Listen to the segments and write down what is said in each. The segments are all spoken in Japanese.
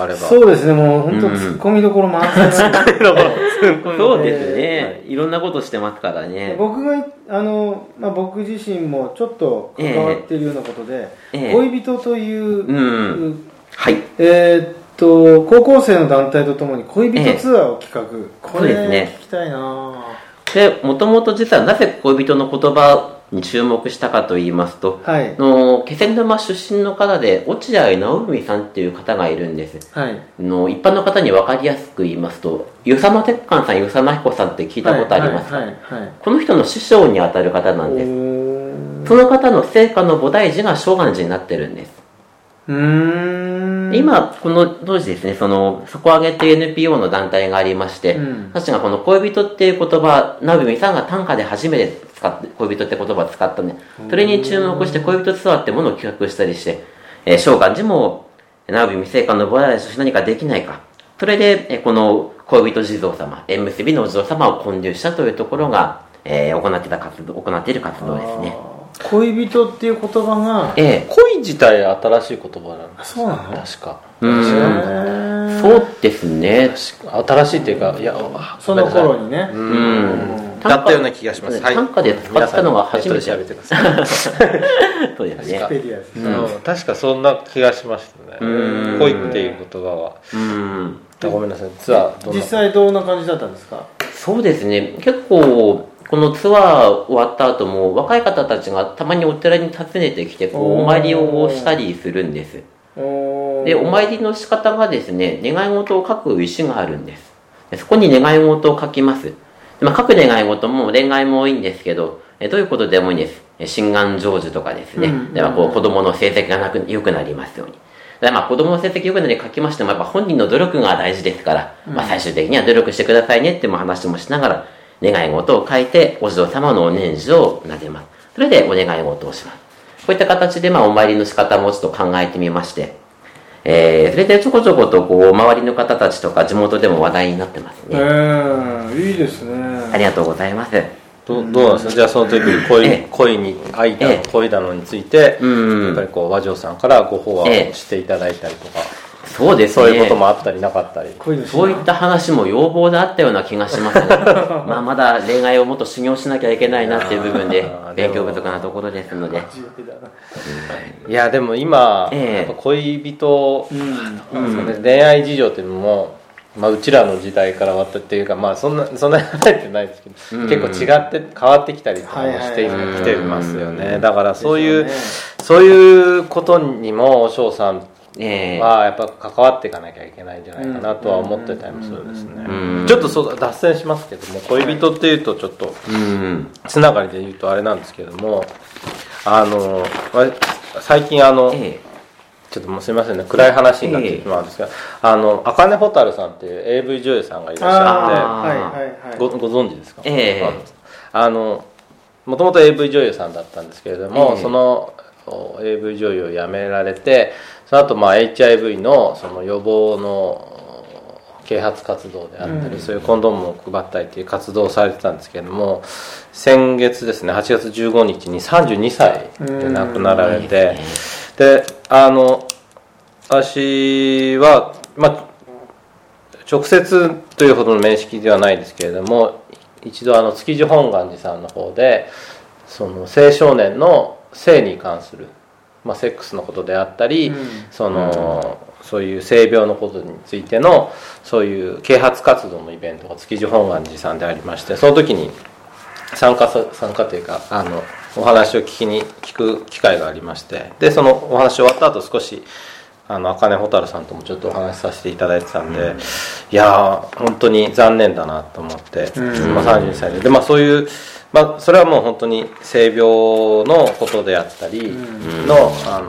あれば。 そうですね、もう本当ツッコミどころ満載なんでそうですね、いろんなことしてますからね。 僕が僕自身もちょっと関わっているようなことで、恋人という、 はい、 高校生の団体とともに恋人ツアーを企画、これ聞きたいな。 でもともと実はなぜ恋人の言葉に注目したかと言いますと、気仙沼出身の方で落合直文さんっていう方がいるんです、一般の方に分かりやすく言いますと、与謝野鉄幹さん、与謝野彦さんって聞いたことありますか？この人の師匠にあたる方なんです。その方の生家の菩提寺が正願寺になってるんです。今この当時ですね、底上げっていう NPO の団体がありまして、確かこの恋人っていう言葉、直文さんが短歌で初めて恋人って言葉を使ったね、それに注目して恋人ツアーってものを企画したりして、正願寺も直文生家の菩提寺として何かできないか、それでこの恋人地蔵様、縁結びのお地蔵様を建立したというところが、行っている活動ですね。 恋人っていう言葉が、 恋自体新しい言葉なんです。 そうなの？ 確か。 そうですね。 新しいっていうか、いや、 その頃にね。 だったような気がします。 短歌で使ったのが初めて。 調べてください。 そうですね。 確かそんな気がしましたね。恋っていう言葉は。ごめんなさい。ツアー実際どんな感じだったんですか？ そうですね。結構このツアー終わった後も若い方たちがたまにお寺に訪ねてきてお参りをしたりするんです。で、お参りの仕方がですね、願い事を書く石があるんです。そこに願い事を書きます。書く願い事も恋愛もいいんですけど、どういうことでもいいんです。心願成就とかですね。では子供の成績が良くなりますように。子供の成績良くなり書きましても、やっぱ本人の努力が大事ですから、最終的には努力してくださいねって話もしながら、願い事を書いてお地蔵様のお念持をなでます。それでお願い事をします。こういった形でお参りの仕方もちょっと考えてみまして、それでちょこちょこと周りの方たちとか地元でも話題になってますね。 いいですね。 ありがとうございます。 どうなんですか？じゃあその時に恋に愛だの恋だのについて、やっぱり和尚さんからご法話をしていただいたりとか。 そうですね。 そういうこともあったりなかったり。 そういった話も要望であったような気がしますが、まだ恋愛をもっと修行しなきゃいけないなっていう部分で勉強不足なところですので。 いやでも今、やっぱ恋人、恋愛事情っていうのも、うちらの時代からはっていうか、そんなに離れてないですけど、結構違って変わってきたりとかもしてきてますよね。だからそういうことにもお尚さんはやっぱ関わっていかなきゃいけないんじゃないかなとは思ってたりもするんですね。ちょっと脱線しますけども、恋人っていうとちょっとつながりで言うとあれなんですけども、最近ちょっともうすいませんね、暗い話になってしまうんですが、茜蛍さんっていう AV 女優さんがいらっしゃって、ご存知ですか？もともと AV 女優さんだったんですけれども、その AV 女優を辞められて、その後HIV のその予防の啓発活動であったり、そういうコンドームを配ったりという活動をされてたんですけれども、先月ですね、8月15日に32歳で亡くなられて、で私は、直接というほどの面識ではないですけれども、一度築地本願寺さんの方でその青少年の性に関する、セックスのことであったり、そういう性病のことについてのそういう啓発活動のイベントが築地本願寺さんでありまして、その時に参加というかお話を聞く機会がありまして、でそのお話終わった後少し茜蛍さんともちょっとお話しさせていただいてたんで、いや本当に残念だなと思って、32歳で、そういうそれはもう本当に性病のことであったりの、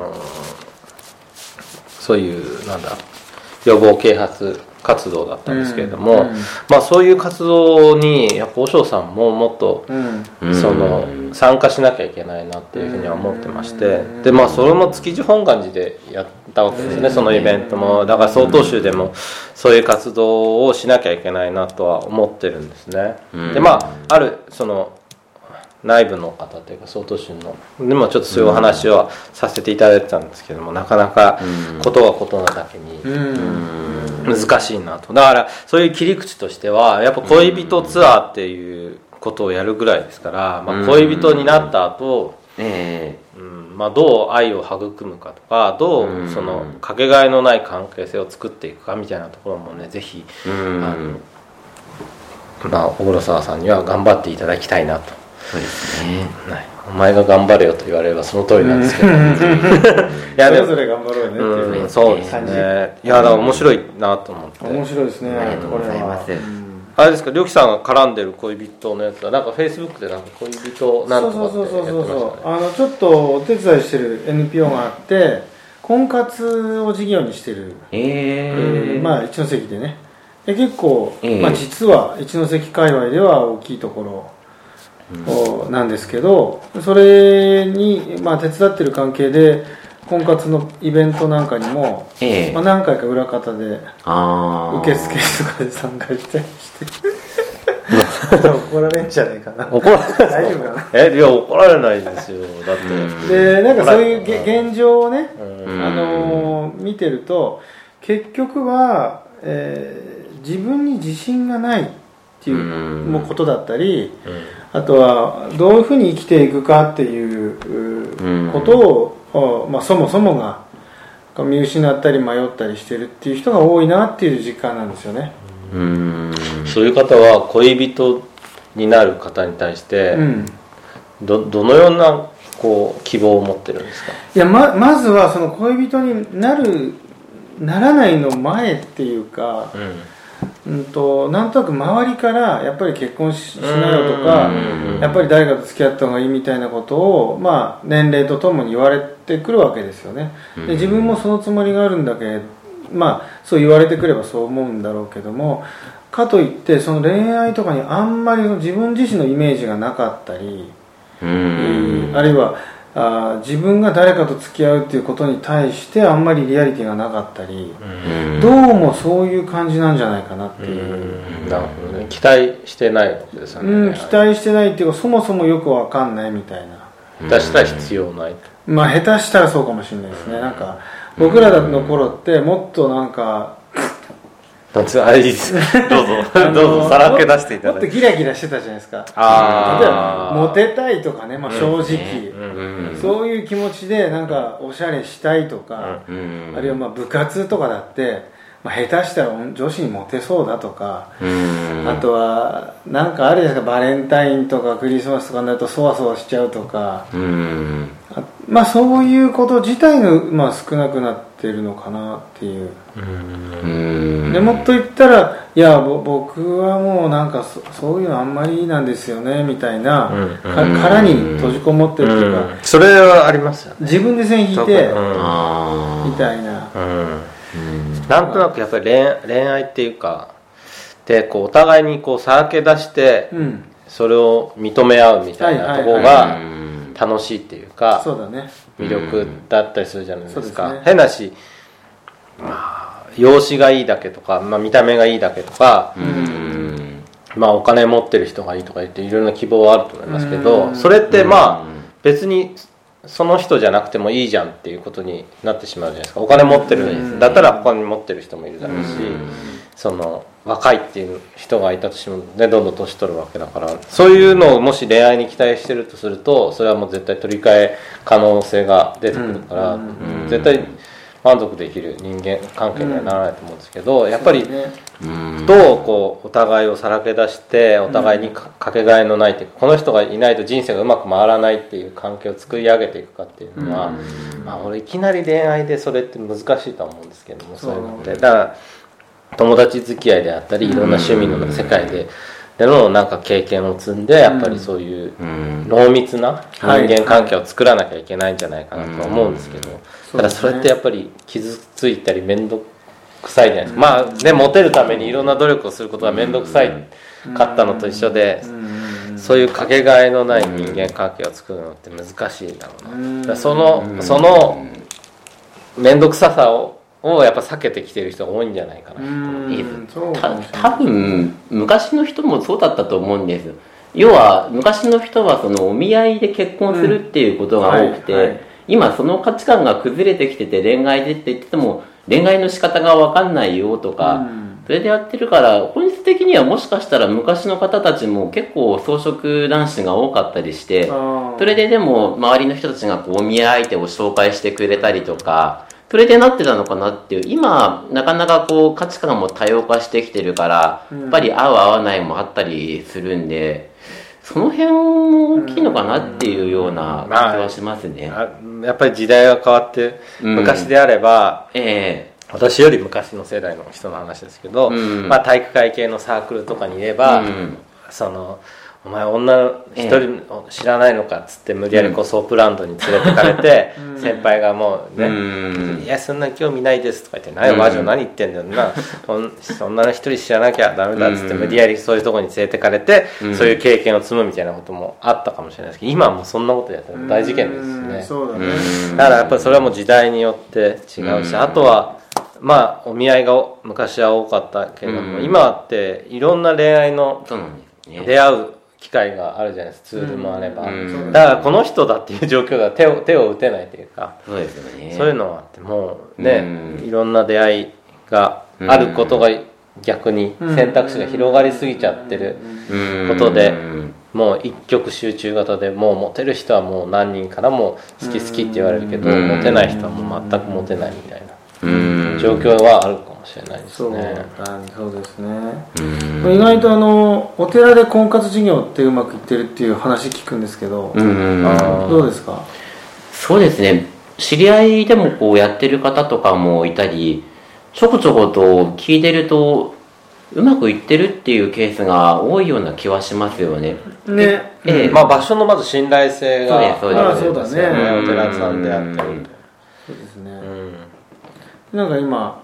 そういう予防啓発活動だったんですけれども、そういう活動にやっぱ和尚さんももっと、参加しなきゃいけないなっていうふうには思ってまして、でそれも築地本願寺でやったわけですね、そのイベントも。だから曹洞宗でもそういう活動をしなきゃいけないなとは思ってるんですね。である内部の方というか曹洞宗のでもちょっとそういうお話をさせていただいてたんですけども、なかなかことがことなだけに難しいなと。だからそういう切り口としてはやっぱ恋人ツアーっていうことをやるぐらいですから、まあ、恋人になった後、まあ、どう愛を育むかとか、どうそのかけがえのない関係性を作っていくかみたいなところもね、ぜひまあ、小黒沢さんには頑張っていただきたいなと。 そうですね、 はい、お前が頑張れよと言われればその通りなんですけど、いやそれぞれ頑張ろうねっていう、 そうですね。いやだから面白いなと思って。 面白いですね。 ありがとうございます。 あれですか、りょうきさんが絡んでる恋人のやつはなんかフェイスブックでなんか恋人なんとかってやってましたね。 ちょっとお手伝いしてる NPO があって婚活を事業にしてる、まあ一関でね、で結構、まあ、実は一関界隈では大きいところなんですけど、それに、まあ、手伝ってる関係で婚活のイベントなんかにも、まあ、何回か裏方で受付とかで参加したりして怒られんじゃねえかな。 怒られ大丈夫かな。いや怒られないですよ。だってでなんかそういう現状をね、見てると結局は、自分に自信がないっていうことだったり、あとはどういうふうに生きていくかっていうことを、まあ、そもそもが見失ったり迷ったりしてるっていう人が多いなっていう実感なんですよね。 そういう方は恋人になる方に対して、どのようなこう希望を持ってるんですか？ いや まずはその恋人にならないの前っていうか、なんとなく周りからやっぱり結婚 しなよとか、やっぱり誰かと付き合った方がいいみたいなことを、まあ、年齢とともに言われてくるわけですよね。で自分もそのつもりがあるんだけど、まあ、そう言われてくればそう思うんだろうけども、かといってその恋愛とかにあんまり自分自身のイメージがなかったり、あるいは自分が誰かと付き合うっていうことに対してあんまりリアリティがなかったり、どうもそういう感じなんじゃないかなっていう。 なるほどね。期待してないわけですよね。 期待してないっていうか、そもそもよくわかんないみたいな。 下手したら必要ないと。 まあ下手したらそうかもしれないですね。なんか僕らの頃ってもっとなんかどうぞさらけ出していただいて、 もっとギラギラしてたじゃないですか。例えばモテたいとかね、まあ、正直、そういう気持ちでなんかおしゃれしたいとか、あるいはまあ部活とかだって、まあ、下手したら女子にモテそうだとか、あとはなんかあるじゃないですか、バレンタインとかクリスマスとかになるとそわそわしちゃうとか、まあ、そういうこと自体が、まあ、少なくなってるのかなっていう。でもっと言ったら、いや僕はもうなんかそういうのあんまりなんですよねみたいな、殻に閉じこもってるというか、 それはありますよね。 自分で線引いて、みたいな。 なんとなくやっぱり恋愛っていうかで、こうお互いにこうさらけ出して、それを認め合うみたいなところが楽しいっていうか、 そうだね、 魅力だったりするじゃないですか。変なし、容姿がいいだけとか、まあ、見た目がいいだけとか、まあ、お金持ってる人がいいとか言っていろんな希望はあると思いますけど、それってまあ別にその人じゃなくてもいいじゃんっていうことになってしまうじゃないですか。お金持ってるんだったら他に持ってる人もいるだろうし、その若いっていう人がいたとしても、ね、どんどん年取るわけだから、そういうのをもし恋愛に期待してるとすると、それはもう絶対取り替え可能性が出てくるから、絶対満足できる人間関係にはならないと思うんですけど、やっぱりどうこうお互いをさらけ出してお互いにかけがえのないっていうか、この人がいないと人生がうまく回らないっていう関係を作り上げていくかっていうのは、まあ俺いきなり恋愛でそれって難しいとは思うんですけども、そういうのってだから友達付き合いであったりいろんな趣味の世界でのなんか経験を積んで、やっぱりそういう濃密な人間関係を作らなきゃいけないんじゃないかなと思うんですけど、ただそれってやっぱり傷ついたり面倒くさいじゃないですか。まあね、モテるためにいろんな努力をすることが面倒くさいかったのと一緒で、そういうかけがえのない人間関係を作るのって難しいんだろうな。だからその面倒くささをやっぱ避けてきてる人が多いんじゃないかなと。 多分昔の人もそうだったと思うんです。 要は昔の人はそのお見合いで結婚するっていうことが多くて、今その価値観が崩れてきてて、恋愛でって言っても恋愛の仕方が分かんないよとか、それでやってるから、本質的にはもしかしたら昔の方たちも結構草食男子が多かったりして、それででも周りの人たちがこうお見合い相手を紹介してくれたりとか、それでなってたのかなっていう。今なかなかこう価値観も多様化してきてるから、やっぱり合う合わないもあったりするんで、その辺も大きいのかなっていうような気はしますね。 やっぱり時代が変わって、昔であれば、私より昔の世代の人の話ですけど、体育会系のサークルとかにいれば、そのお前女一人知らないのかっつって無理やりこうソープランドに連れてかれて、先輩がもうね、いやそんな興味ないですとか言って、何魔女何言ってんだよな、そんなの一人知らなきゃダメだっつって無理やりそういうとこに連れてかれて、そういう経験を積むみたいなこともあったかもしれないですけど、今はもうそんなことやったら大事件ですしね。 そうだね。 だからやっぱりそれはもう時代によって違うし、あとはまあお見合いが昔は多かったけれども、今っていろんな恋愛の出会う機会があるじゃないですか。ツールもあれば、だからこの人だっていう状況が手を打てないというか、 そうですよね。 そういうのがあってもうね、いろんな出会いがあることが逆に選択肢が広がりすぎちゃってることで、もう一極集中型で、もうモテる人はもう何人からも好き好きって言われるけど、モテない人はもう全くモテないみたいな状況はあるかもしれないですね。 そうですね。意外とお寺で婚活事業ってうまくいってるっていう話聞くんですけど、どうですか？ そうですね。知り合いでもこうやってる方とかもいたり、ちょこちょこと聞いてるとうまくいってるっていうケースが多いような気はしますよね。 まあ場所のまず信頼性があるそうだね。 お寺さんであったり、 そうですね。なんか今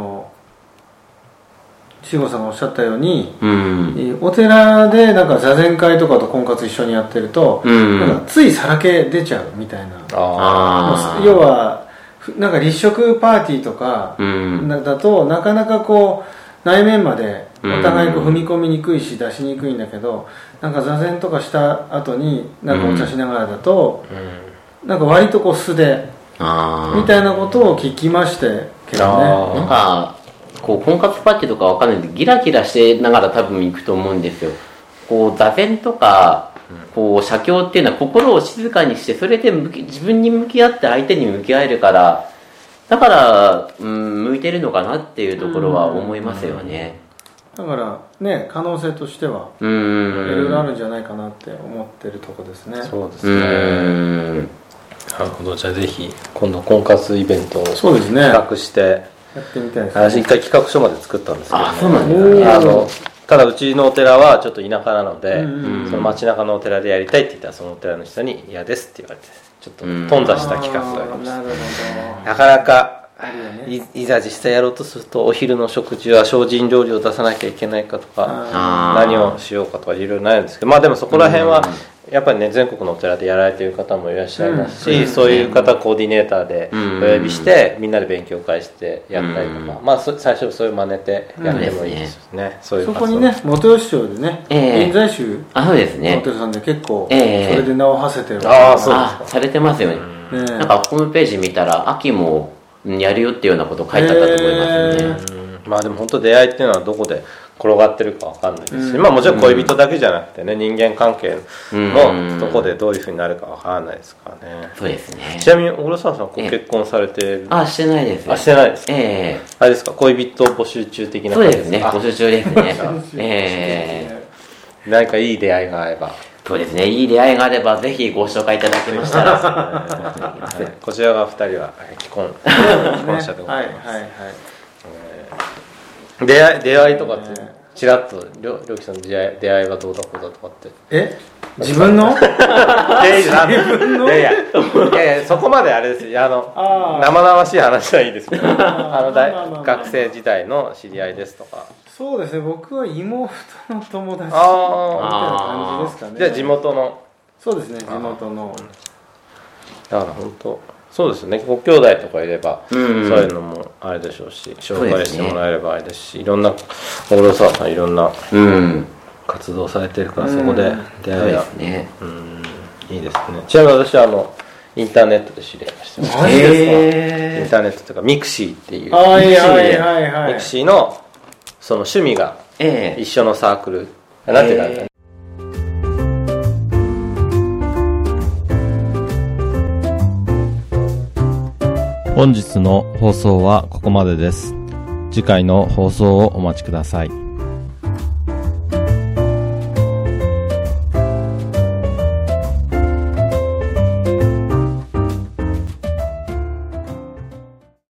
慎吾さんがおっしゃったように、お寺でなんか座禅会とかと婚活一緒にやってると、なんかついさらけ出ちゃうみたいな。要はなんか立食パーティーとかだと、なかなかこう内面までお互いこう踏み込みにくいし出しにくいんだけど、なんか座禅とかした後になんかお茶しながらだと、なんか割とこう素でみたいなことを聞きましてけどね。 なんかこう婚活パーティーとかわかんないんで、ギラギラしてながら多分行くと思うんですよ。こう座禅とかこう写経っていうのは心を静かにして、それで自分に向き合って相手に向き合えるから、だから向いてるのかなっていうところは思いますよね。 だからね、可能性としてはいろいろあるんじゃないかなって思ってるとこですね。 そうですね。なるほど。じゃあぜひ今度婚活イベントを企画してやってみたいですね。 私一回企画書まで作ったんですけど、 そうなんですね。 ただうちのお寺はちょっと田舎なので、その街中のお寺でやりたいって言ったら、そのお寺の人に嫌ですって言われて、ちょっと頓挫した企画がありました。なかなかいざ実際やろうとすると、お昼の食事は精進料理を出さなきゃいけないかとか、何をしようかとかいろいろ悩むんですけど、まあでもそこら辺はやっぱりね、全国のお寺でやられている方もいらっしゃいますし、そういう方コーディネーターでお呼びしてみんなで勉強会してやったりとか、まあ最初そういう真似てやってもいいですね。そこにね、元吉町でね、臨済宗のお寺さんで結構それで名を馳せてる。 されてますよね。なんかホームページ見たら秋もやるよっていうようなこと書いてあったと思いますね。 まあでも本当出会いっていうのはどこで転がってるか分かんないですし、まあもちろん恋人だけじゃなくてね、人間関係のどこでどういうふうになるか分からないですからね。 そうですね。 ちなみに小黒沢さんご結婚されてる？ してないです。 してないですか？あれですか、恋人募集中的な感じですか？そうですね、募集中ですね。 何かいい出会いがあれば。 そうですね、いい出会いがあればぜひご紹介いただけましたらこちらが2人は既婚者でございます。出会いとかってちらっとりょうきさんの出会いがどうだこうだとかって、 自分のいやそこまであれですよ、生々しい話はいいですけど、学生時代の知り合いですとか。 そうですね、僕は妹の友達みたいな感じですかね。 じゃあ地元の。 そうですね、地元の。 だから本当そうですね、ご兄弟とかいれば、そういうのもあれでしょうし、紹介してもらえればあれですし、いろんな小黒沢さんいろんな活動されてるから、そこで出会いが、 ね、 いいですね。ちなみに私はインターネットで知り合いました。 マジですか？ インターネットというかミクシーっていう、 はいはいはいはい、 ミクシーのその趣味が一緒のサークル、なんていうかね、 本日の放送はここまでです。次回の放送をお待ちください。